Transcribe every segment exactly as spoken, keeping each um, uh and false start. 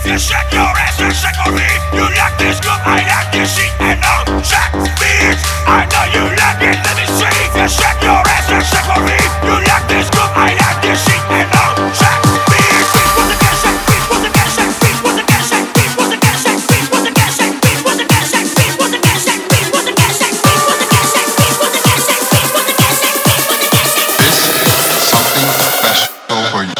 You shake your ass and shake on me. You like this good, I like this shit. And no jack bitch, I know you like it, let me see. You shake your ass and shake on me. You like this good, I like this shit. And no jack bitch. Bitch was a gas shake, bitch was a gas shake, bitch was a gas shake, bitch was a gas shake, bitch was a gas shake, bitch was a gas shake, bitch was a gas shake, bitch was a gas shake, bitch was a gas shake, bitch was a gas shake, bitch was a gas shake, bitch was a gas shake. This is something special for you.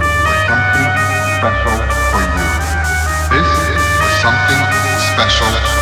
Special for you. This is something special